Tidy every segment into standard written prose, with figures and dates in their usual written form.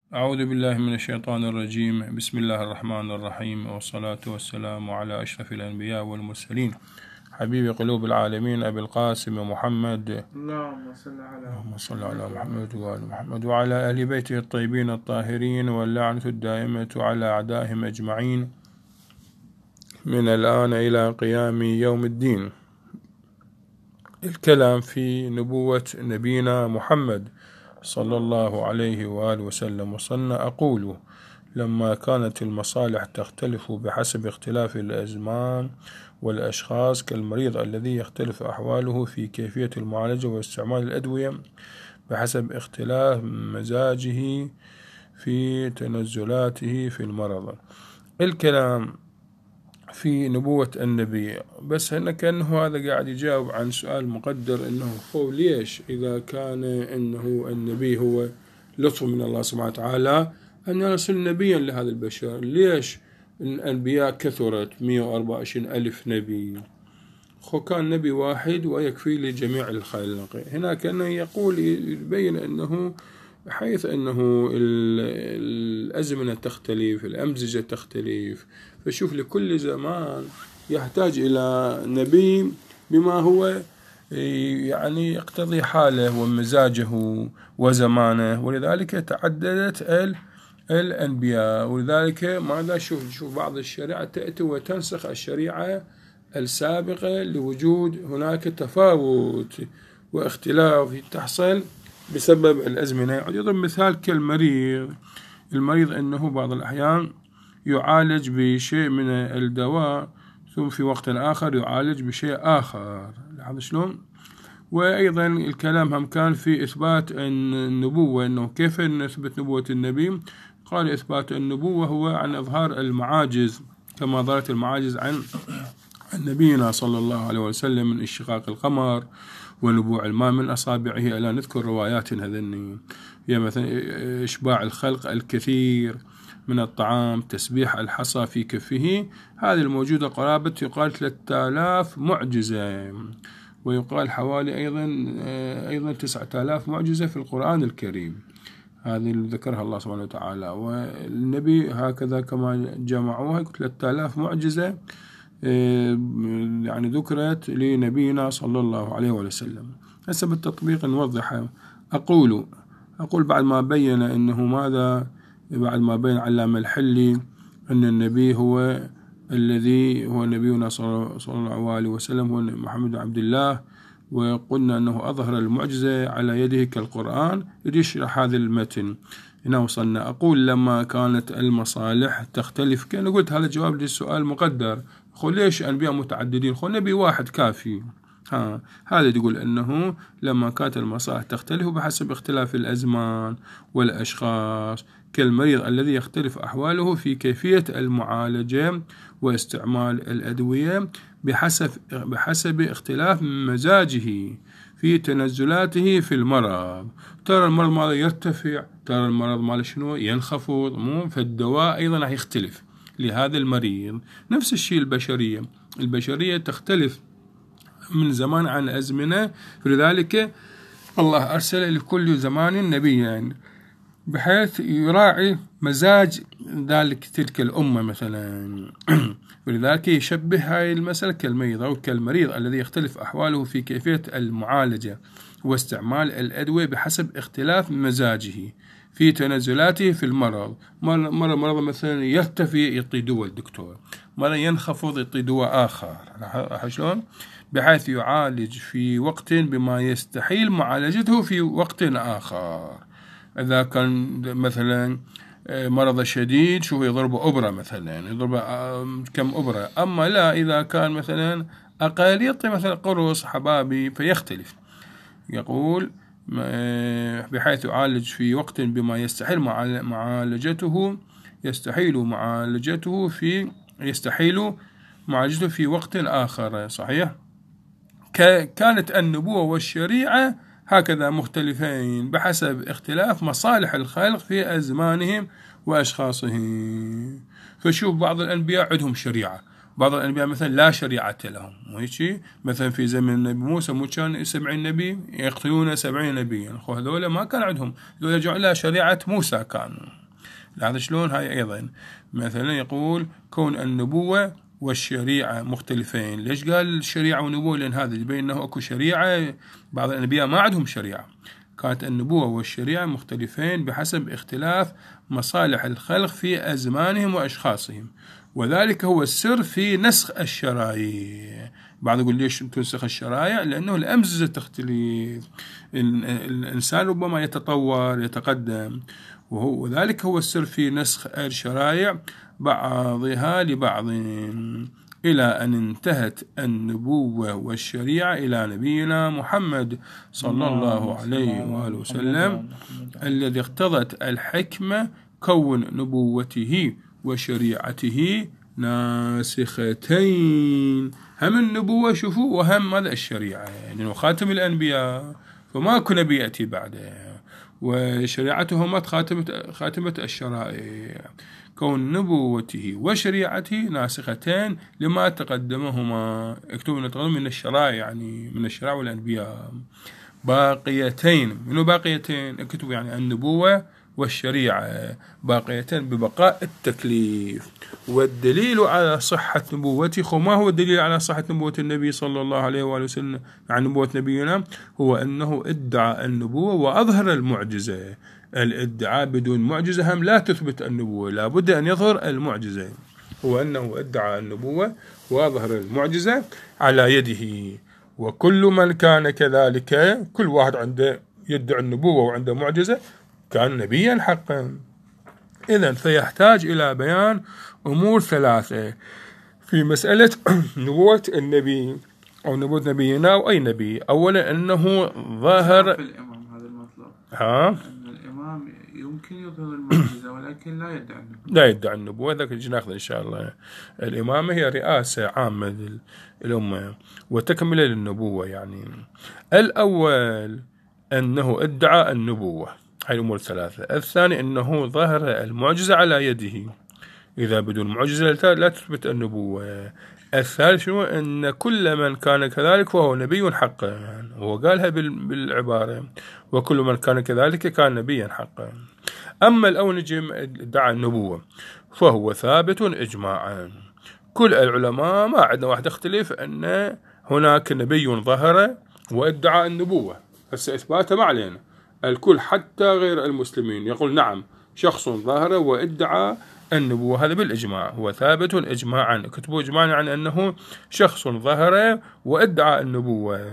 أعوذ بالله من الشيطان الرجيم. بسم الله الرحمن الرحيم، والصلاة والسلام على أشرف الأنبياء والمرسلين، حبيب قلوب العالمين أبي القاسم محمد، اللهم صل على محمد وآل محمد وعلى أهل بيته الطيبين الطاهرين، واللعنة الدائمة على أعدائهم أجمعين من الآن إلى قيام يوم الدين. الكلام في نبوة نبينا محمد صلى الله عليه وآله وسلم. وصلنا أقول: لما كانت المصالح تختلف بحسب اختلاف الأزمان والأشخاص، كالمريض الذي يختلف أحواله في كيفية المعالجة واستعمال الأدوية بحسب اختلاف مزاجه في تنزلاته في المرض. الكلام في نبوة النبي، بس هنا كأنه هذا قاعد يجاوب عن سؤال مقدر، إنه هو ليش إذا كان إنه النبي هو لطف من الله سبحانه وتعالى أن يرسل نبيا لهذا البشر، ليش الأنبياء كثرت 124 ألف نبي؟ هو كان نبي واحد ويكفي لجميع الخلق. هنا كأنه يقول يبين أنه حيث أنه الأزمنة تختلف، الأمزجة تختلف، فشوف لكل زمان يحتاج إلى نبي بما هو يعني يقتضي حاله ومزاجه وزمانه، ولذلك تعددت الأنبياء. ولذلك ماذا شوف بعض الشريعة تأتي وتنسخ الشريعة السابقة لوجود هناك تفاوت واختلاف تحصل بسبب الأزمنة. يضرب مثال كالمريض. المريض أنه بعض الأحيان يعالج بشيء من الدواء، ثم في وقت آخر يعالج بشيء آخر. لاحظ شلون؟ وأيضا الكلام هم كان في إثبات النبوة، أنه كيف نثبت نبوة النبي؟ قال: إثبات النبوة هو عن إظهار المعاجز، كما ظهرت المعاجز عن نبينا صلى الله عليه وسلم من انشقاق القمر ونبوع الماء من أصابعه. ألا نذكر روايات هذني هي مثلا إشباع الخلق الكثير من الطعام، تسبيح الحصى في كفه. هذه الموجودة قرابة يقال 3000 معجزة، ويقال حوالي أيضا 9000 معجزة في القرآن الكريم. هذه اللي ذكرها الله سبحانه وتعالى، والنبي هكذا كما جمعوها 3000 معجزة يعني ذكرت لنبينا صلى الله عليه وسلم. هسه بالتطبيق نوضحها. أقول بعد ما بين أنه ماذا، بعد ما بين علام الحلي أن النبي هو الذي هو نبينا صلى الله عليه وسلم، هو محمد عبد الله، وقلنا أنه أظهر المعجزة على يده كالقرآن. يشرح هذا المتن. هنا وصلنا. أقول: لما كانت المصالح تختلف، كأن قلت هذا جواب للسؤال مقدر. ليش أنبياء متعددين؟ نبي واحد كافي. هذا يقول أنه لما كانت المصالح تختلف بحسب اختلاف الأزمان والأشخاص، كالمريض الذي يختلف أحواله في كيفية المعالجة واستعمال الأدوية بحسب اختلاف مزاجه في تنزلاته في المرض. ترى المرض ماذا يرتفع، ترى المرض ماذا شنو ينخفض، فالدواء أيضا راح يختلف لهذا المريض. نفس الشيء البشرية تختلف من زمان عن أزمنة، فلذلك الله أرسل لكل زمان نبيا بحيث يراعي مزاج تلك الأمة مثلا. ولذلك يشبه هاي المسألة كالمريض أو كالمريض الذي يختلف أحواله في كيفية المعالجة واستعمال الأدوية بحسب اختلاف مزاجه في تنزلاته في المرض. مرض مثلا يرتفع يعطي دواء الدكتور، مرة ينخفض يعطي دواء آخر. شلون؟ بحيث يعالج في وقت بما يستحيل معالجته في وقت آخر. إذا كان مثلا مرض شديد يضرب أبرة مثلا، يضرب كم أبرة. أما لا، إذا كان مثلا أقل يعطي مثلا قرص حبابي، فيختلف. يقول: بحيث يعالج في وقت بما يستحيل معالجته في وقت آخر. صحيح؟ كانت النبوة والشريعة هكذا مختلفين بحسب اختلاف مصالح الخلق في أزمانهم وأشخاصهم. فشوف بعض الأنبياء عندهم شريعة، بعض الأنبياء مثلا لا شريعة لهم. مثلا في زمن النبي موسى مو كان 70 نبي يقتلون 70 نبيا، هذول ما كان عندهم، هذول جعلوا شريعة موسى كانوا. هذا شلون هاي أيضا مثلا يقول كون النبوة والشريعة مختلفين. ليش قال الشريعة والنبوة؟ لأن هذا يبين أنه أكو شريعة، بعض الأنبياء ما عندهم شريعة. كانت النبوة والشريعة مختلفين بحسب اختلاف مصالح الخلق في أزمانهم وأشخاصهم، وذلك هو السر في نسخ الشرائع. بعض يقول ليش تنسخ الشرائع؟ لأنه الأمزجة تختلف، الإنسان ربما يتطور يتقدم، وذلك هو السر في نسخ الشرائع بعضها لبعض، إلى أن انتهت النبوة والشريعة إلى نبينا محمد صلى الله عليه وآله وسلم، الذي اقتضت الحكمة كون نبوته وشريعته ناسختين. هم النبوة شوفوا وهم ماذا الشريعة، يعني خاتم الأنبياء فماكو نبي يأتي بعده، وشريعته مات خاتمة الشرائع. كون نبوته وشريعته ناسختين لما تقدمهما، اكتبوا تقدم من الشرائع، يعني من الشرائع والأنبياء. باقيتين، منو باقيتين؟ اكتبوا يعني النبوة والشريعة باقيتين ببقاء التكليف. والدليل على صحة نبوته، ما هو الدليل على صحة نبوة النبي صلى الله عليه وآله وسلم عن نبوة نبينا؟ هو أنه ادعى النبوة وأظهر المعجزة. الادعاء بدون معجزة هم لا تثبت النبوة، لا بد أن يظهر المعجزة. هو أنه ادعى النبوة وأظهر المعجزة على يده، وكل من كان كذلك، كل واحد عنده يدعي النبوة وعنده معجزة كان نبيا حقا. إذن فيحتاج إلى بيان أمور ثلاثة في مسألة نبوة النبي أو نبوة نبينا أو أي نبي. أولا أنه ظاهر الإمام، هذا المطلب أن الإمام يمكن يظهر المعجزة ولكن لا يدعي النبوة، لا يدعي النبوة. ذاك ناخذ إن شاء الله. الإمامة هي رئاسة عامة للأمة وتكملة للنبوة. يعني الأول أنه ادعى النبوة، هاي الأمور الثلاثة. الثاني أنه ظهر المعجزة على يده، إذا بدون معجزة لا تثبت النبوة. الثالث شنو؟ أن كل من كان كذلك فهو نبي حقا، هو قالها بالعبارة وكل من كان كذلك كان نبيا حقا. أما الأول نجي ادعى النبوة فهو ثابت إجماعا. كل العلماء ما عندنا واحد يختلف أن هناك نبي ظهر وادعى النبوة، بس إثباته ما علينا. الكل حتى غير المسلمين يقول نعم شخص ظهر وادعى النبوة، هذا بالإجماع، هو ثابت إجماعا. كتبوا إجماعا عن أنه شخص ظهر وادعى النبوة.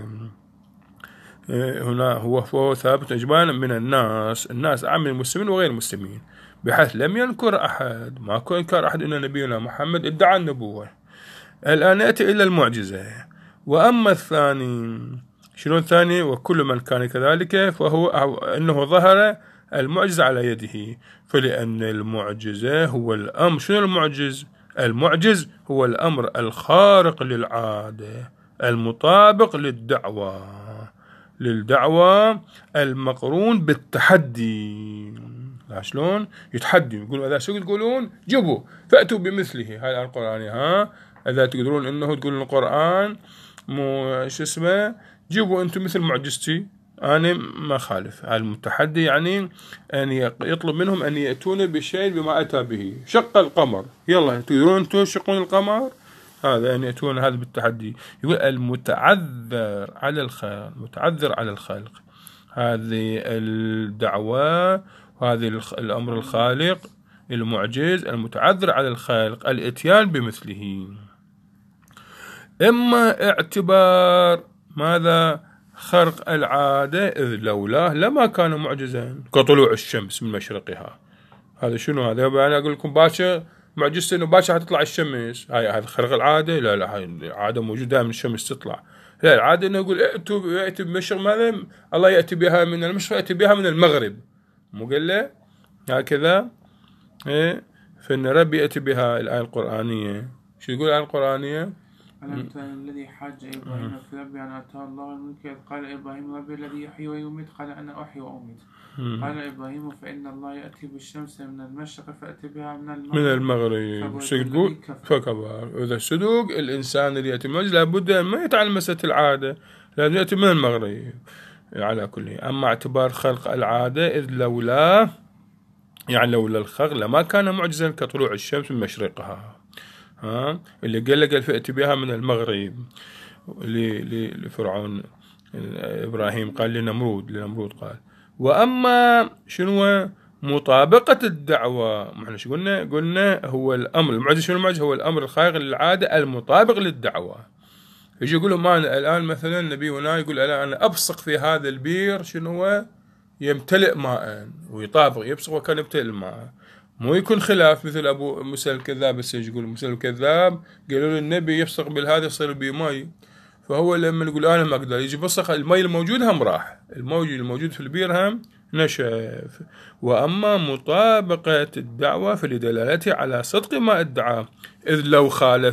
هنا هو ثابت إجماعا من الناس عام المسلمين وغير المسلمين، بحيث لم ينكر أحد، ما كان ينكر أحد أن نبينا محمد ادعى النبوة. الآن نأتي إلى المعجزة. وأما الثاني، شنو الثاني؟ وكل من كان كذلك فهو أنه ظهر المعجزة على يده، فلأن المعجزة هو الأمر. شنو المعجز؟ المعجز هو الأمر الخارق للعادة المطابق للدعوة المقرون بالتحدي. لا شلون يتحدي، يقول إذا شو تقولون جبوا فأتوا بمثله. هاي القرآن إذا تقدرون إنه تقولون القرآن مو شو اسمه جيبوا أنتم مثل معجزتي، أنا ما خالف. المتحدي يعني أن يطلب منهم أن يأتون بشيء بما أتى به. شق القمر، يلا تقدرون أنتم شقون القمر، هذا أن يأتون هذا بالتحدي. يقول المتعذر على الخلق، متعذر على الخلق، هذه الدعوة وهذه الأمر الخالق المعجز المتعذر على الخلق الاتيان بمثله. إما اعتبار ماذا؟ خرق العادة، إذ لولاه لما كان معجزا كطلوع الشمس من مشرقها. هذا شنو هذا؟ أنا أقول لكم باشا معجزة إنه باشا هتطلع الشمس، هذا خرق العادة؟ لا هاي العادة موجودة من الشمس تطلع. لا، العادة إنه يقول يأتي بمشرق، ماذا الله يأتي بها من المشرق يأتي بها من المغرب، مو قال له هكذا؟ فإن ربي يأتي بها. الآية القرآنية شو يقول الآية القرآنية؟ ألم تر الذي حاج إبراهيم في ربه أن آتاه الله الملك إذ قال إبراهيم ربي الذي يحيي ويميت قال أنا أحيي وأميت. قال إبراهيم فإن الله يأتي بالشمس من المشرق فأتي بها من المغرب. شو يقول؟ فكبر. إذا صدق الإنسان اللي يأتي المعجزة لابد ما يتعلم مسألة العادة، لازم يأتي من المغرب على كله. أما اعتبار خلق العادة إذ لولاه يعني لولا الخغ لما كان معجزا كطلوع الشمس من مشرقها. اللي قال فأتي بها من المغرب لفرعون إبراهيم قال لنمرود قال. وأما شنو مطابقة الدعوة، احنا شو قلنا هو الأمر المعجز. شنو المعجز؟ هو الأمر الخارق للعادة المطابق للدعوة. يجي يقولوا ما الآن مثلا النبي هنا يقول أنا أبصق في هذا البير شنو هو يمتلئ ماء، ويطابق يبصق وكان يمتلئ الماء، مو يكون خلاف مثل أبو موسى الكذاب. بس يقول موسى الكذاب قالوا له النبي يبصق بالهذا يصير بيه مي، فهو لما يقول أنا ما أقدر يجي بصق المي الموجود هم راح، الموجود في البير هم نشف. وأما مطابقة الدعوة فلدلالته على صدق ما ادعاه، إذ لو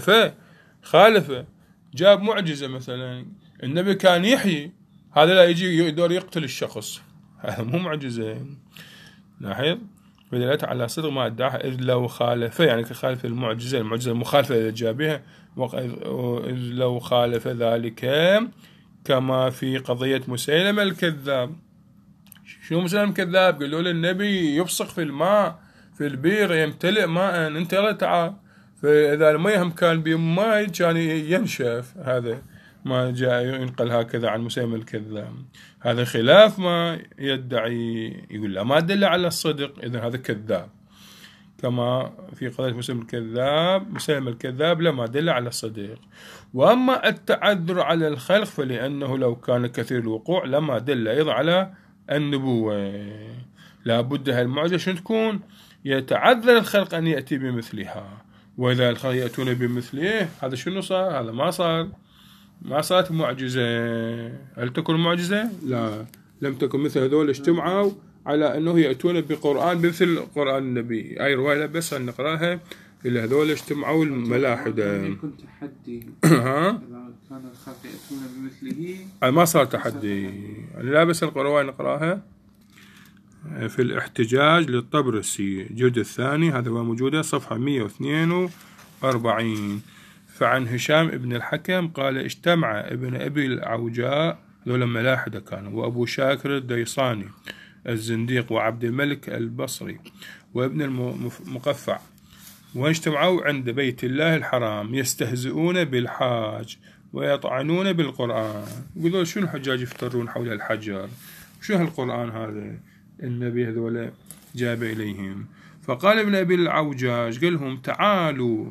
خالفه جاب معجزة مثلا النبي كان يحيي، هذا لا يجي يقدر يقتل الشخص، هذا مو معجزة. لاحظ فدلالته على صدق ما ادعاه، إذ لو خالفه يعني كخالف المعجزة المخالفة إذا جابها، إذ لو خالف ذلك كما في قضية مسيلمة الكذاب. شنو مسيلمة الكذاب؟ قالوا له النبي يبصق في الماء في البير يمتلئ ماء، انت لا تعال، فإذا الماء هم كان بماء كان ينشف. هذا ما جاء ينقل هكذا عن مسيلمة الكذاب، هذا خلاف ما يدعي، يقول لا ما دل على الصدق، إذا هذا كذاب. كما في قضية مسيلمة الكذاب لما دل على الصدق. وأما التعذر على الخلق فلأنه لو كان كثير الوقوع لما دل أيضا على النبوة. لا بد هالمعجزة شنو تكون؟ يتعذر الخلق أن يأتي بمثلها، وإذا الخلق يأتون بمثله هذا شنو صار؟ هذا ما صارت معجزة. هل تكون معجزة؟ لا، لم تكن. مثل هذول اجتمعوا على أنه يأتون بقرآن مثل قرآن النبي. أي رواية بس نقرأها اللي هذول اجتمعوا الملاحدة. يكون تحدي إذا كان الخلق يأتون بمثله ما صار تحدي. لا بس الرواية نقرأها في الاحتجاج للطبرسي الجلد الثاني، هذا هو موجودة صفحة 142. فعن هشام ابن الحكم قال اجتمع ابن أبي العوجاء، ذولا ملاحدة كانوا، وأبو شاكر الديصاني الزنديق، وعبد الملك البصري، وابن المقفع، واجتمعوا عند بيت الله الحرام يستهزئون بالحاج ويطعنون بالقرآن. يقولون شو الحجاج يفترون حول الحجر، شو هالقرآن هذا النبي هذول جاب إليهم. فقال ابن أبي العوجاج قال لهم تعالوا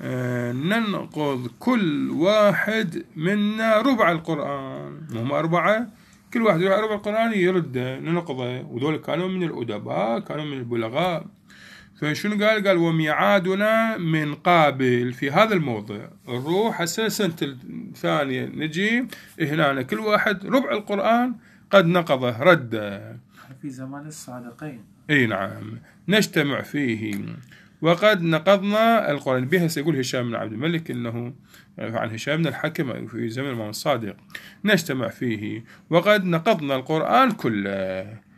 ننقض كل واحد منا ربع القرآن، هم 4، كل واحد يروح ربع القرآن يرد ننقضه. وذول كانوا من الأدباء، كانوا من البلغاء. فشنو قال وميعادنا من قابل في هذا الموضع، نروح السنة الثانية نجي هنا كل واحد ربع القرآن قد نقضه رده في زمان الصادقين. اي نعم، نجتمع فيه وقد نقضنا القرآن. بها سيقول هشام بن عبد الملك انه عن هشام بن الحكم في زمن الإمام الصادق، نجتمع فيه وقد نقضنا القرآن كله.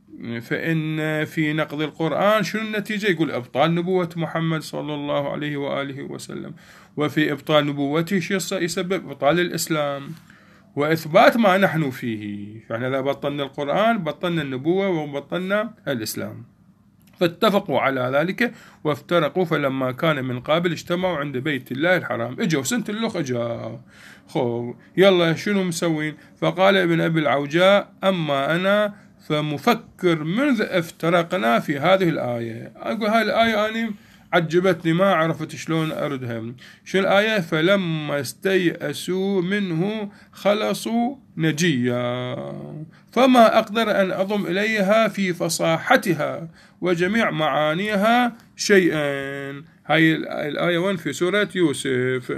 فإن في نقض القرآن شنو النتيجة؟ يقول إبطال نبوة محمد صلى الله عليه وآله وسلم، وفي إبطال نبوته يسبب إبطال الإسلام وإثبات ما نحن فيه. فإحنا إذا بطلنا القرآن بطلنا النبوة وبطلنا الإسلام. فاتفقوا على ذلك وافترقوا. فلما كان من قابل اجتمعوا عند بيت الله الحرام. اجوا سنة اللخ اجوا خو يلا شنو مسوين؟ فقال ابن أبي العوجاء أما أنا فمفكر منذ افترقنا في هذه الآية. أقول هاي الآية أنا عجبتني ما عرفت شلون أردها. شو الآية؟ فلما استيأسوا منه خلصوا نجيا، فما أقدر أن أضم إليها في فصاحتها وجميع معانيها شيئا. هاي الآية 1 في سورة يوسف.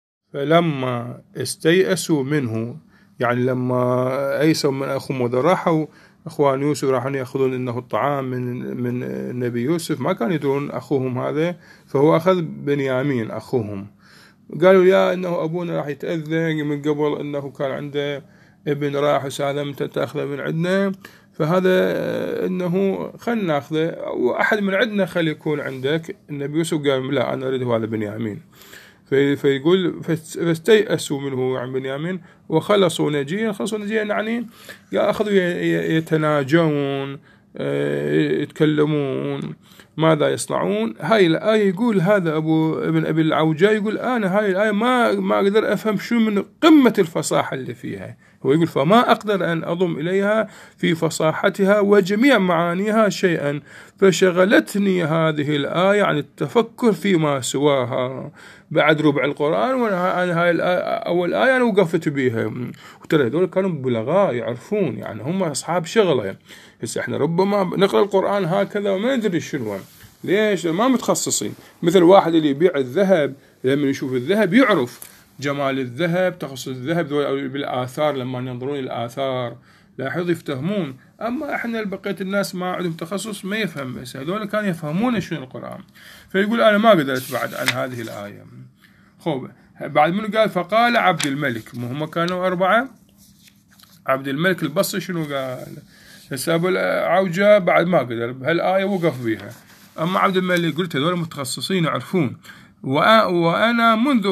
فلما استيأسوا منه يعني لما أيسوا من أخوهم وذراحوا أخوان يوسف راحوا يأخذون إنه الطعام من النبي يوسف، ما كانوا يدرون أخوهم هذا، فهو أخذ بنيامين أخوهم. قالوا يا إنه أبونا راح يتأذى من قبل، إنه كان عنده ابن راح وسالم تأخذه من عندنا، فهذا إنه خلنا نأخذه وأحد من عندنا خلي يكون عندك. النبي يوسف قال لا أنا أريد هذا بنيامين. فيقول فاستيأسوا منه عن بنيامين وخلصوا نجيا. خلصوا نجيا يعني أخذوا يتناجون يتكلمون ماذا يصنعون. هاي الآية يقول هذا ابن أبي العوجاء يقول أنا هاي الآية ما أقدر أفهم شو من قمة الفصاحة اللي فيها. هو يقول فما أقدر أن أضم إليها في فصاحتها وجميع معانيها شيئا، فشغلتني هذه الآية عن التفكر فيما سواها. بعد ربع القرآن وأنا هاي أول آية أنا وقفت بيها. وترى هذول كانوا بلغاء يعرفون، يعني هم أصحاب شغلة. هسه احنا ربما نقرأ القرآن هكذا وما ندري شنو، ليش؟ ما متخصصين. مثل واحد اللي يبيع الذهب، لما يشوف الذهب يعرف جمال الذهب، تخصص الذهب بالآثار، لما ينظرون الآثار لاحظ يفتهمون. أما إحنا بقية الناس ما عندهم تخصص ما يفهم، بس هذول كانوا يفهمون شنو القرآن. فيقول أنا ما قدرت بعد عن هذه الآية. خوب بعد منه قال فقال عبد الملك، هم كانوا 4. عبد الملك البصري شنو قال؟ حساب العوجة بعد ما قدر بهالآية وقف بيها. أما عبد الملك قلت هذول متخصصين يعرفون. وأنا منذ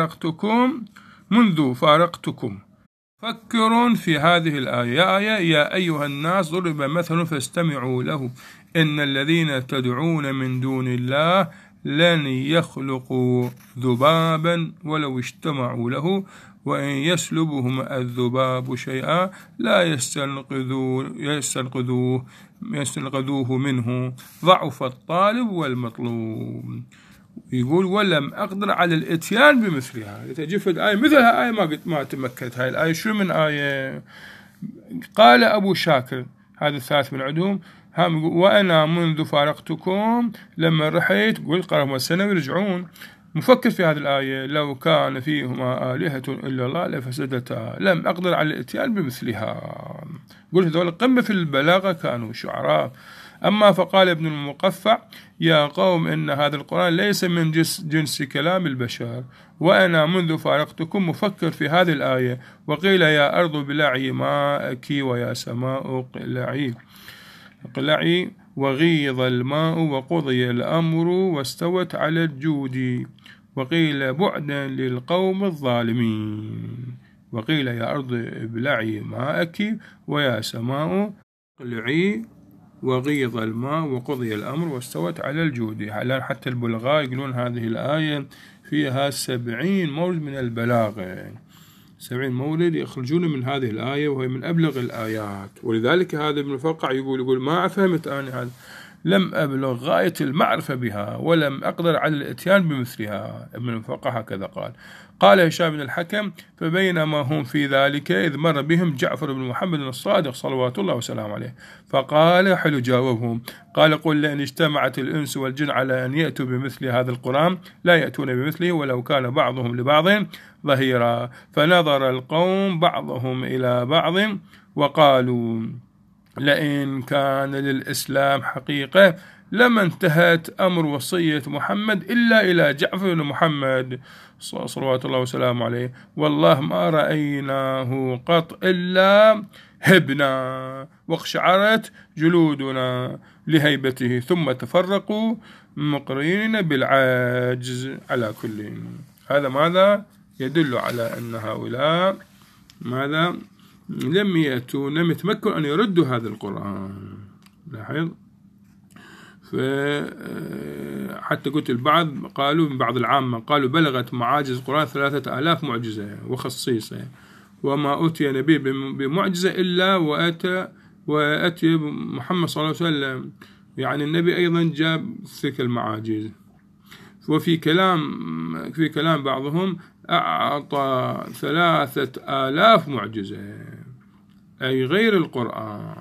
فارقتكم فكروا في هذه الآية. يا أيها الناس ضرب مثل فاستمعوا له إن الذين تدعون من دون الله لن يخلقوا ذبابا ولو اجتمعوا له وإن يسلبهم الذباب شيئا لا يستنقذوه منه ضعف الطالب والمطلوب. يقول ولم أقدر على الاتيان بمثلها. تجف الآية مثلها آية ما تمكنت. هاي الآية شو من آية؟ قال أبو شاكر هذا الثالث من عندهم وأنا منذ فارقتكم لما رحيت قلت قرأوا السنة ويرجعون مفكر في هذه الآية لو كان فيهما آلهة إلا الله لفسدتا لم أقدر على الاتيان بمثلها. قلت هذول قمة في البلاغة كانوا شعراء. أما فقال ابن المقفع يا قوم إن هذا القرآن ليس من جنس كلام البشر وأنا منذ فارقتكم مفكر في هذه الآية. وقيل يا أرض بلعي ماءك ويا سماء قلعي وغيض الماء وقضي الأمر واستوت على الجود. وقيل بعدا للقوم الظالمين. وقيل يا أرض ابلعي ماءك ويا سماء قلعي وغيض الماء وقضي الأمر واستوت على الجود. حتى البلغاء يقولون هذه الآية فيها 70 مورد من البلاغة، 70 مورد يخرجون من هذه الآية وهي من أبلغ الآيات. ولذلك هذا ابن الفقع يقول ما فهمت أنا هذا، لم أبلغ غاية المعرفة بها ولم أقدر على الاتيان بمثلها. ابن الفقع هكذا قال. قال هشام بن الحكم فبينما هم في ذلك إذ مر بهم جعفر بن محمد الصادق صلوات الله وسلامه عليه فقال حلو جاوبهم قال قل لئن اجتمعت الإنس والجن على أن يأتوا بمثل هذا القرآن لا يأتون بمثله ولو كان بعضهم لبعض ظهيرا. فنظر القوم بعضهم إلى بعض وقالوا لئن كان للإسلام حقيقة لما انتهت أمر وصية محمد إلا إلى جعفر بن محمد صلوات الله وسلامه عليه والله ما رأيناه قط إلا هبنا واقشعرت جلودنا لهيبته ثم تفرقوا مقرين بالعاجز. على كل هذا ماذا يدل على أن هؤلاء ماذا لم يأتوا لم يتمكنوا أن يردوا هذا القرآن. لاحظ حتى قلت البعض قالوا من بعض العامة قالوا بلغت معاجز القرآن 3000 معجزة وخصيصة وما أوتي نبي بمعجزة إلا وأتي محمد صلى الله عليه وسلم، يعني النبي أيضا جاب تلك المعاجز. وفي كلام بعضهم أعطى 3000 معجزة أي غير القرآن.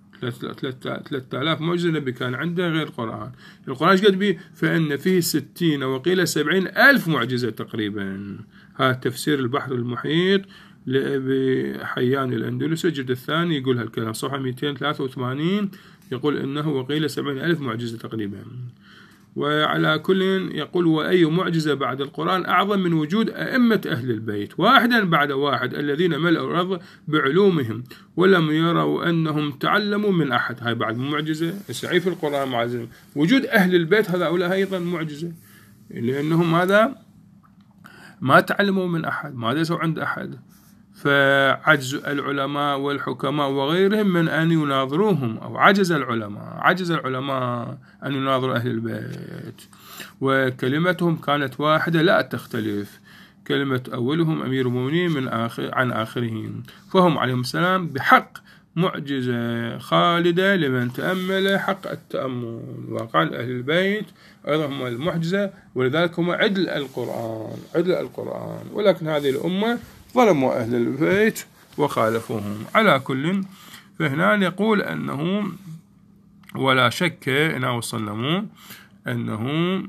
3000 معجزة النبي كان عنده غير القرآن. القرآن ايش قد به؟ فإن فيه 60 وقيل 70,000 معجزة تقريبا. هذا تفسير البحر المحيط لأبي حيان الأندلسي الجلد الثاني يقول هالكلام صفحة 283 يقول إنه وقيل 70,000 معجزة تقريبا. وعلى كل يقول وأي معجزة بعد القرآن أعظم من وجود أئمة أهل البيت واحدا بعد واحد الذين ملأوا الأرض بعلومهم ولم يروا أنهم تعلموا من أحد. هاي بعد معجزة. سعيف القرآن معجزة. وجود أهل البيت هؤلاء أيضا معجزة لأنهم هذا ما تعلموا من أحد ما درسوا عند أحد. فعجز العلماء والحكماء وغيرهم من أن يناظروهم، أو عجز العلماء أن يناظروا أهل البيت، وكلمتهم كانت واحدة لا تختلف، كلمة أولهم أمير المؤمنين عن آخرهم، فهم عليهم السلام بحق معجزة خالدة لمن تأمل حق التأمل. وقال أهل البيت أيضا هم المعجزة، ولذلك هم عدل القرآن. ولكن هذه الأمة ظلموا أهل البيت وخالفوهم. على كل، فهنا يقول أنه ولا شك إنه وصلنا أنه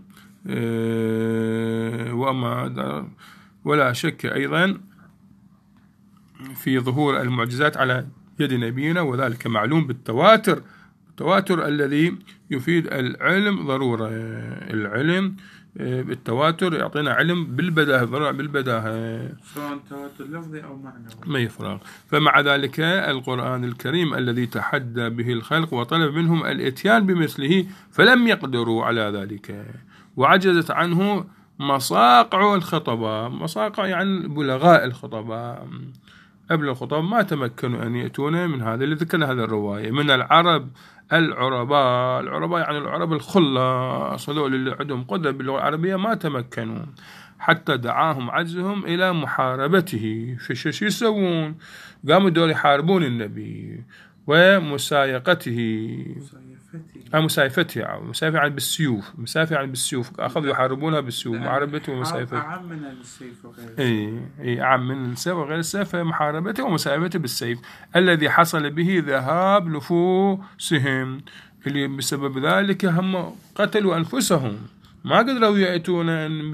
ولا شك أيضا في ظهور المعجزات على يد نبينا، وذلك معلوم بالتواتر، التواتر الذي يفيد العلم ضرورة. العلم بالتواتر يعطينا علم بالبداهة، ضرورة بالبداهة، سواء تواتر لفظي أو معنوي، ما يفرق. فمع ذلك القرآن الكريم الذي تحدى به الخلق وطلب منهم الاتيان بمثله فلم يقدروا على ذلك، وعجزت عنه مصاقع الخطباء. مصاقع يعني بلغاء الخطباء، قبل الخطاب ما تمكنوا أن يأتون من هذا اللي ذكرنا هذا الرواية من العرب العرباء يعني العرب الخلص، هذول اللي عندهم قدرة باللغة العربية ما تمكنوا، حتى دعاهم عجزهم إلى محاربته. شو يسوون؟ قاموا دول يحاربون النبي ومسايقته، مسايفته يعني بالسيوف، أخذوا يحاربونها بالسيوف، محاربته ومسايفته. أعم من السيف وغير السيف. أعم من السيف وغير السيف، محاربته ومسايفته بالسيف، الذي حصل به ذهاب نفوسهم، اللي بسبب ذلك هم قتلوا أنفسهم، ما قدروا يأتون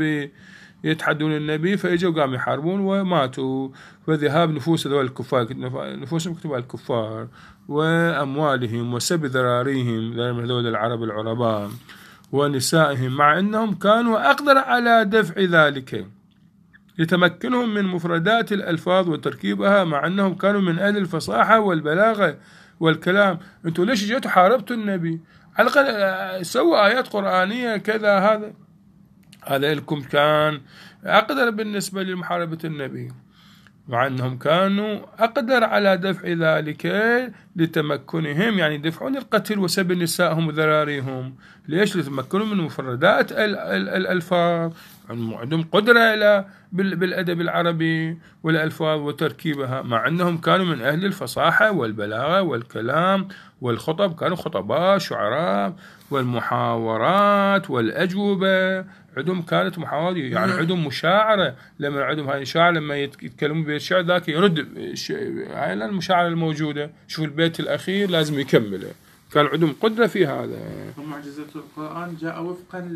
يتحدون النبي، فإجوا قاموا يحاربون وماتوا. وذهاب نفوس ذول الكفار، نفوسهم كتبوا الكفار، وأموالهم وسب ذراريهم، ذول العرب العرباء، ونسائهم، مع أنهم كانوا أقدر على دفع ذلك لتمكنهم من مفردات الألفاظ وتركيبها، مع أنهم كانوا من أهل الفصاحة والبلاغة والكلام. أنتوا ليش جيتوا حاربتوا النبي؟ على الأقل سووا آيات قرآنية كذا، هذا لكم كان أقدر بالنسبة لمحاربة النبي، مع أنهم كانوا أقدر على دفع ذلك لتمكنهم، يعني يدفعون القتل وسب نسائهم وذراريهم. ليش؟ لتمكنوا من مفردات الألفاظ، عندهم قدرة بالأدب العربي والألفاظ وتركيبها، مع أنهم كانوا من أهل الفصاحة والبلاغة والكلام والخطب، كانوا خطباء شعراء، والمحاورات والأجوبة عندهم كانت محاورة، يعني عندهم مشاعرة. لما عندهم هاي الشاعر لما يتكلمون بالشعر ذاك يرد هاي المشاعرة الموجودة. شوف البيت الأخير لازم يكمله، كان عندهم قدرة في هذا. ومعجزة القرآن جاء وفقا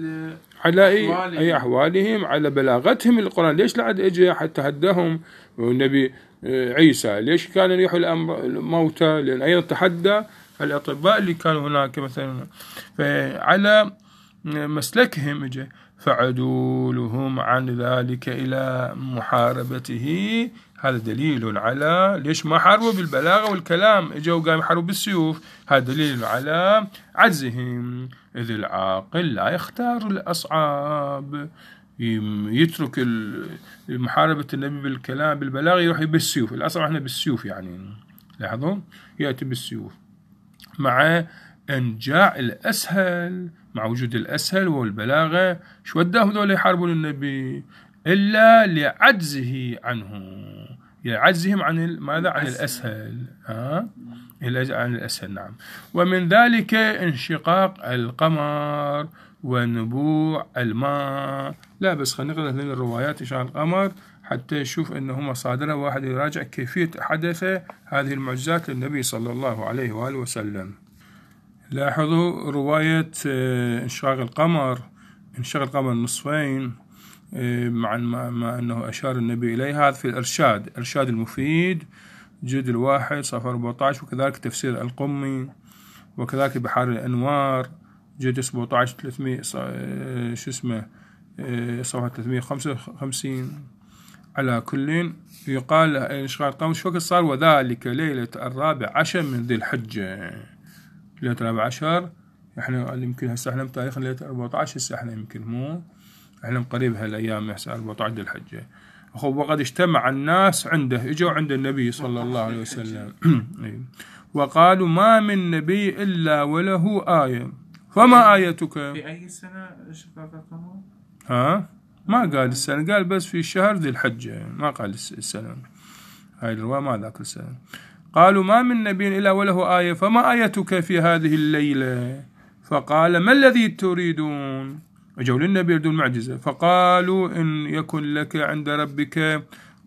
على أحوالهم، على بلاغتهم القرآن. ليش لعد إجي حتى هدهم النبي عيسى؟ ليش كان يحيي الموتى؟ لأن أيضا تحدى الأطباء اللي كانوا هناك مثلا. فعلى مسلكهم إجي فعدولهم عن ذلك إلى محاربته. هذا دليل على ليش ما حاربوا بالبلاغة والكلام، اجوا قاموا يحاربوا بالسيوف. هذا دليل على عجزهم، إذ العاقل لا يختار الأصعب، يترك محاربة النبي بالكلام بالبلاغة يروح بالسيوف. الأصعب احنا بالسيوف، يعني لاحظوا يأتي بالسيوف، مع أنجاع الأسهل، مع وجود الأسهل والبلاغة. شو وداهم ذول يحاربون النبي؟ إلا لعجزه عنه، عجزهم عن ماذا؟ عن الأسهل. عن الأسهل، نعم. ومن ذلك انشقاق القمر ونبوع الماء. لا بس خلينا نقرأ من الروايات إنشقاق القمر حتى يشوف أنه مصادرها، واحد يراجع كيفية حدث هذه المعجزات للنبي صلى الله عليه وآله وسلم. لاحظوا رواية انشقاق القمر نصفين، مع ما أنه أشار النبي إليها في الإرشاد المفيد جلد 1 صفحة 14، وكذلك تفسير القمي، وكذلك بحار الأنوار جلد 17 300 صفحة 355. على كل يقال انشقاق القمر شو وقت صار؟ وذلك ليلة 14 من ذي الحجة. ليلة 14 احنا يمكن هسه احنا بتاريخ ليلة 14، هسه احنا يمكن مو احنا قريب هالايام هسه 14 ذي الحجة. وقد اجتمع الناس عنده، اجوا عند النبي صلى الله عليه وسلم وقالوا ما من نبي إلا وله آية، فما آيتك؟ في أي سنة شقاق القمر؟ ما قال السنة، قال بس في شهر ذي الحجة، ما قال السنة. هاي الرواية ما ذاك السنة. قالوا ما من نبي إلا وله آية، فما آيتك في هذه الليلة؟ فقال ما الذي تريدون؟ أجوا للنبي يريدون معجزة، فقالوا إن يكن لك عند ربك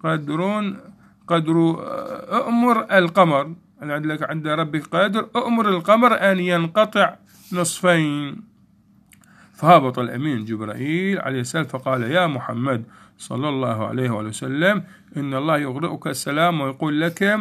قدر أؤمر القمر، أن عندك عند ربك قدر أؤمر القمر أن ينقطع نصفين. فهبط الأمين جبرائيل عليه السلام فقال يا محمد صلى الله عليه وسلم إن الله يغرئك السلام ويقول لك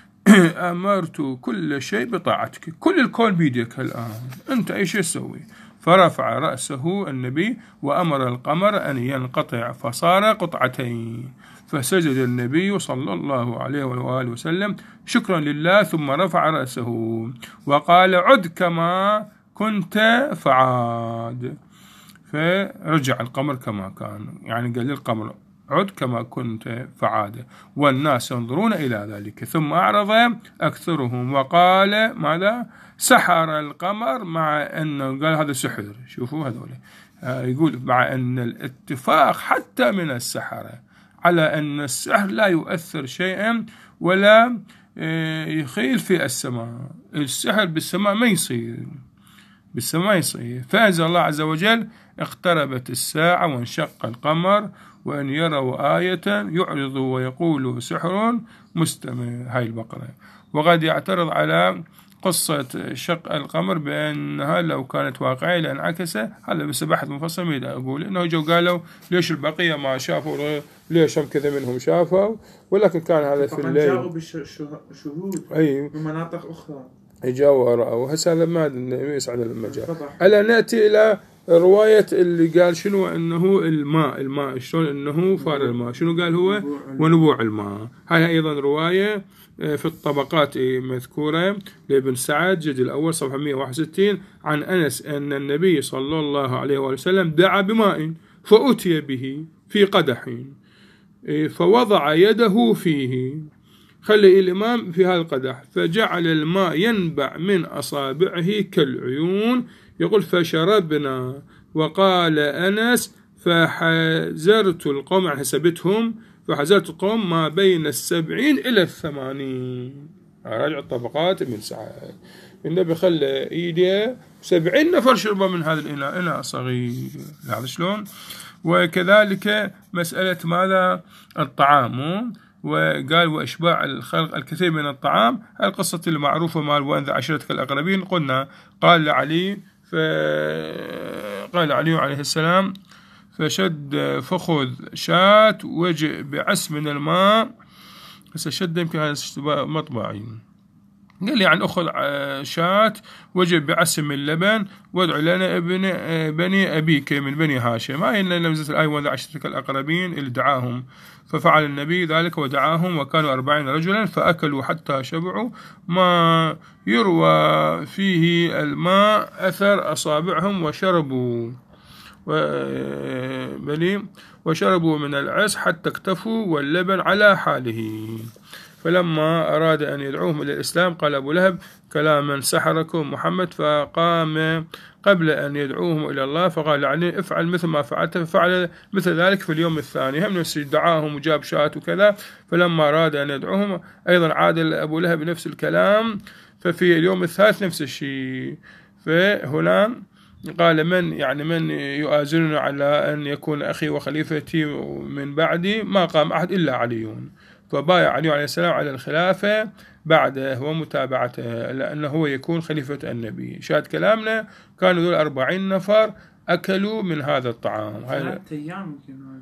أمرت كل شيء بطاعتك، كل الكون بيدك الآن، أنت أي شيء تسوي. فرفع رأسه النبي وأمر القمر أن ينقطع فصار قطعتين، فسجد النبي صلى الله عليه وآله وسلم شكرا لله، ثم رفع رأسه وقال عد كما كنت فعاد، فرجع القمر كما كان، يعني قال للقمر عد كما كنت فعاد، والناس ينظرون إلى ذلك. ثم أعرض أكثرهم وقال ماذا؟ سحر القمر، مع أنه قال هذا سحر. شوفوا هذول يقول مع أن الاتفاق حتى من السحرة على أن السحر لا يؤثر شيئا ولا يخيل في السماء، السحر بالسماء ما يصير، بالسماء يصير. فأنزل الله عز وجل اقتربت الساعة وانشق القمر وأن يروا آية يعرضوا ويقولوا سحر مستمر. هاي البقرة. وقد يعترض على قصة شق القمر بأنها لو كانت واقعية لانعكس، هذا بس بحث مفصل ما أقول إنه جو قالوا ليش البقية ما شافوا، ليش هم كذا منهم شافوا، ولكن كان هذا في الليل. جاءوا بشهود من مناطق أخرى، جاءوا ورأوا. هسه هذا ما يسعد لما جاء. ألا نأتي إلى رواية اللي قال شنو أنه الماء شلون أنه فار الماء، شنو قال هو ونبوع الماء. هاي أيضا رواية في الطبقات مذكورة لابن سعد جد الأول صفحة 161 عن أنس أن النبي صلى الله عليه وسلم دعا بماء فأتي به في قدح فوضع يده فيه، خلي الإمام في هذا القدح، فجعل الماء ينبع من أصابعه كالعيون، يقول فشربنا. وقال أنس فحزرت القوم، يعني حسبتهم، فحزرت القوم ما بين 70 إلى 80. راجع الطبقات من سعد، النبي خلى إيديه 70 نفر شربوا من هذا الإناء، إناء صغير. هذا شلون؟ وكذلك مسألة ماذا؟ الطعام، وقال وإشباع الخلق الكثير من الطعام. القصة المعروفة مال وأنذر عشيرتك الأقربين. قلنا قال علي عليه السلام فشد فخذ شاة وجئ بعس من الماء. بس شد يمكن هذا مطبعي. قال لي يعني أخذ شاة وجئ بعس من اللبن وادع لنا بني أبيك من بني هاشم. هاي نزلت الآية وأنذر عشيرتك الأقربين اللي دعاهم. ففعل النبي ذلك ودعاهم وكانوا 40 رجلا فأكلوا حتى شبعوا، ما يروى فيه الماء أثر أصابعهم وشربوا من العس حتى اكتفوا واللبن على حاله. فلما أراد أن يدعوهم إلى الإسلام قال أبو لهب كلاما سحركم محمد، فقام قبل أن يدعوهم إلى الله فقال علي افعل مثل ما فعلت، ففعل مثل ذلك في اليوم الثاني. هم نفس دعاهم وجاب شاة وكذا. فلما أراد أن يدعوهم أيضا عاد أبو لهب نفس الكلام، ففي اليوم الثالث نفس الشيء. فهنا قال من يؤازرنا على أن يكون أخي وخليفتي من بعدي؟ ما قام أحد إلا علي، فبايع علي عليه السلام على الخلافة بعده ومتابعته لأنه هو يكون خليفة النبي. شاهد كلامنا كانوا ذول 40 نفر أكلوا من هذا الطعام. 3 أيام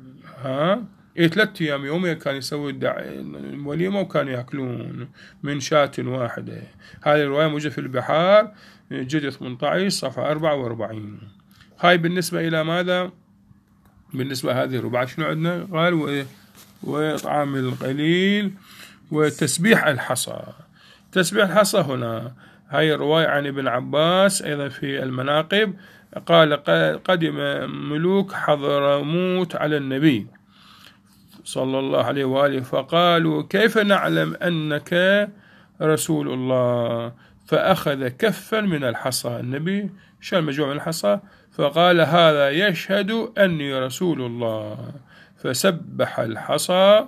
3 أيام، يوميا كان يسوي الوليمة وكانوا يأكلون من شاة واحدة. هذه الرواية موجودة في البحار جزء 18 صفحة 44. هاي بالنسبة إلى ماذا؟ بالنسبة هذه الربع شنو عندنا؟ قال وطعام القليل وتسبيح الحصى. تسبيح الحصى هنا هاي الرواية عن ابن عباس أيضا في المناقب قال قدم ملوك حضرموت على النبي صلى الله عليه وآله، فقالوا كيف نعلم أنك رسول الله؟ فأخذ كفا من الحصى، النبي شال مجموعة من الحصى فقال هذا يشهد أني رسول الله، فسبح الحصى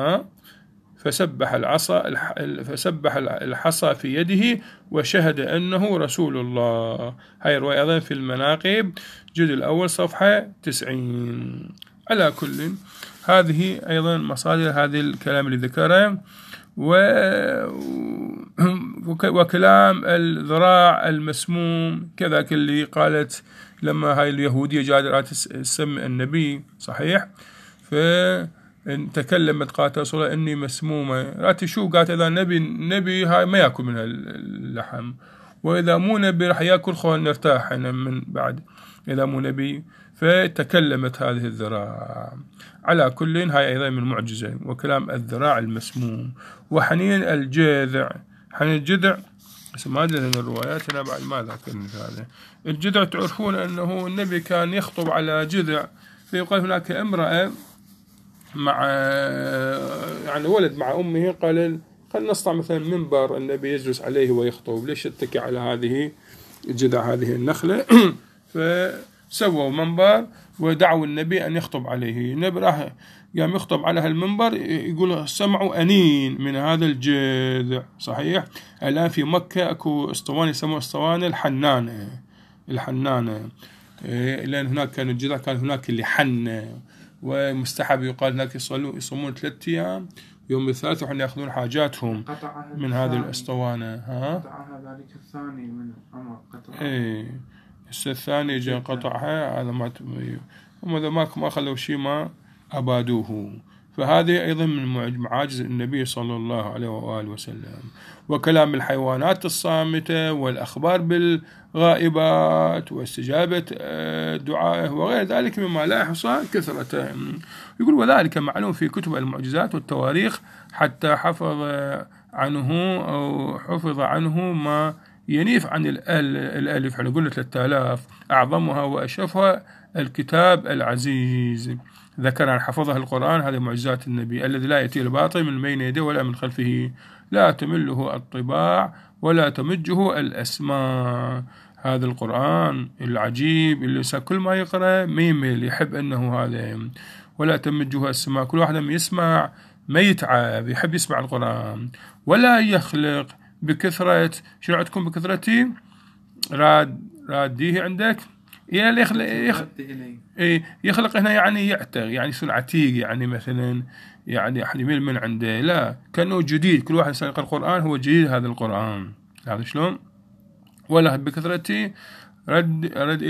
فسبح الحصى في يده وشهد أنه رسول الله. هاي رواية أيضا في المناقب الجزء الأول صفحة 90. على كل هذه أيضا مصادر هذه الكلام اللي ذكره. وكلام الذراع المسموم كذاك اللي قالت لما هاي اليهودية جادرات تسم النبي صحيح، فتكلمت قالت رسول الله إني مسمومة، راتي شو قالت إذا نبي هاي ما يأكل من اللحم، وإذا مو نبي راح يأكل خل نرتاح من بعد إذا مو نبي. فتكلمت هذه الذراع. على كل هاي أيضا من معجزة. وكلام الذراع المسموم. وحنين الجذع، حنين الجذع ما أدري من الروايات أنا بعد ما ذاكرني هذا. الجذع تعرفون أنه النبي كان يخطب على جذع، فيقال هناك امرأة مع يعني ولد مع أمه، قال خلنا نصنع مثلا منبر النبي يجلس عليه ويخطب، ليش يتكي على هذه الجذع هذه النخلة؟ فسووا منبر ودعوا النبي أن يخطب عليه. النبي راح قام يخطب على هالمنبر، يقول سمعوا أنين من هذا الجذع صحيح. الآن في مكة أكو اسطوانة يسموها اسطوانة الحنانة، لأن هناك كان الجذع كان هناك اللي حنة، ومستحب يقال هناك يصومون 3 أيام، يوم الثالث وحين يأخذون حاجاتهم من هذه الاسطوانة. قطعها ذلك الثاني من عمر قطعها. الثاني جاء قطعها، هذا ما خلوا شيء ما أبادوه. فهذه أيضا من معاجز النبي صلى الله عليه وآله وسلم. وكلام الحيوانات الصامتة والأخبار بالغائبات واستجابة دعائه وغير ذلك مما لا يحصى كثرته. يقول وذلك معلوم في كتب المعجزات والتواريخ، حتى حفظ عنه ما ينيف عن الألف. احنا قلنا 3000 أعظمها وأشرفها الكتاب العزيز، ذكر عن حفظها القرآن. هذه معجزات النبي الذي لا يأتي الباطل من بين يديه ولا من خلفه، لا تمله الطباع ولا تمجه الأسماء. هذا القرآن العجيب اللي كل ما يقرأ ما يمل، يحب أنه هذا، ولا تمجه السماء. كل واحد لما يسمع ما يتعب، يحب يسمع القرآن. ولا يخلق بكثرة، شنو عندكم بكثرتي؟ راديه عندك يخلق هنا يعني يعتق، يعني يصير عتيق، يعني مثلا يعني أحد يميل من عنده، لا كأنه جديد. كل واحد يقرأ القرآن هو جديد هذا القرآن. هذا شلون؟ ولا بكثرتي رد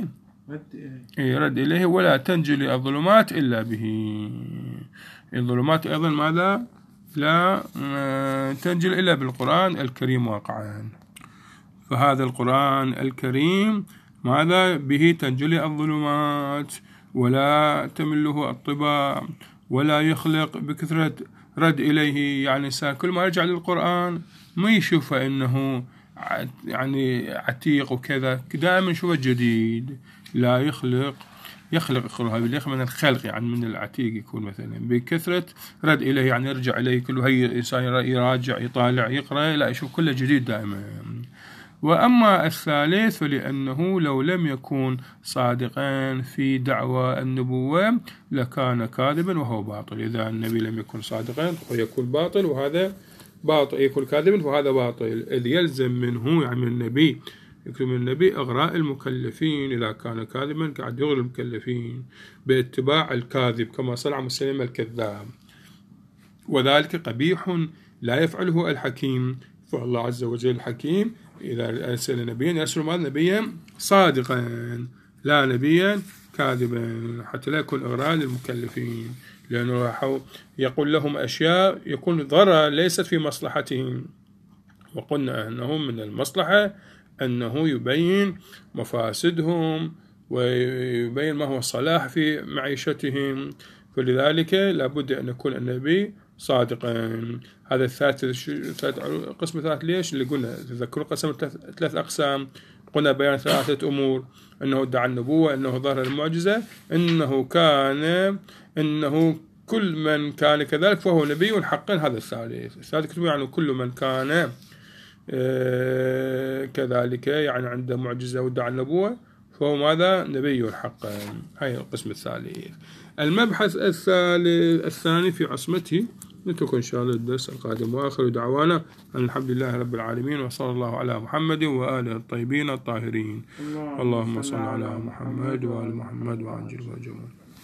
إليه ولا تنجلي الظلمات إلا به. الظلمات أيضا ماذا؟ لا تنجل إلا بالقرآن الكريم واقعا. فهذا القرآن الكريم ماذا به؟ تنجلي الظلمات ولا تمله الطباع ولا يخلق بكثرة رد إليه. يعني كل ما يرجع للقرآن ما يشوف إنه يعني عتيق وكذا، دائما يشوفه جديد. لا يخلق من الخلق، يعني من العتيق يكون مثلا بكثرة رد إليه، يعني يرجع إليه كله. هي الإنسان يراجع يطالع يقرأ، لا يشوف كله جديد دائما. وأما الثالث فلأنه لو لم يكن صادقا في دعوى النبوة لكان كاذبا وهو باطل. إذا النبي لم يكن صادقا فيكون باطل، وهذا باطل. يكون كاذبا وهذا باطل. إذ يلزم منه يعني من النبي، يكون من النبي إغراء المكلفين. إذا كان كاذبا قاعد يغري المكلفين باتباع الكاذب كما صنع مسلم الكذاب، وذلك قبيح لا يفعله الحكيم. فالله عز وجل الحكيم إذا أرسل نبيا يرسل ماذا؟ نبيا صادقا لا نبيا كاذبا، حتى لا يكون إغراء للمكلفين، لأنه يقول لهم أشياء يكون ضرر ليست في مصلحتهم. وقلنا أنه من المصلحة أنه يبين مفاسدهم ويبين ما هو الصلاح في معيشتهم، فلذلك لابد أن يكون النبي صادقا. هذا قسم الثالث. ليش اللي قلنا تذكروا قسم 3 أقسام؟ قلنا بيان 3 أمور: أنه ادعى النبوة، أنه ظهر المعجزة، أنه كل من كان كذلك فهو نبي حقا. هذا الثالث كتب يعني كل من كان كذلك يعني عنده معجزة ودعا النبوة فهو ماذا؟ نبي حقا. هاي القسم الثالث. المبحث الثاني في عصمته نترك إن شاء الله الدرس القادم. وآخر دعوانا أن الحمد لله رب العالمين وصلى الله على محمد وآله الطيبين الطاهرين. اللهم صل على محمد وآل محمد وعجل وجمال.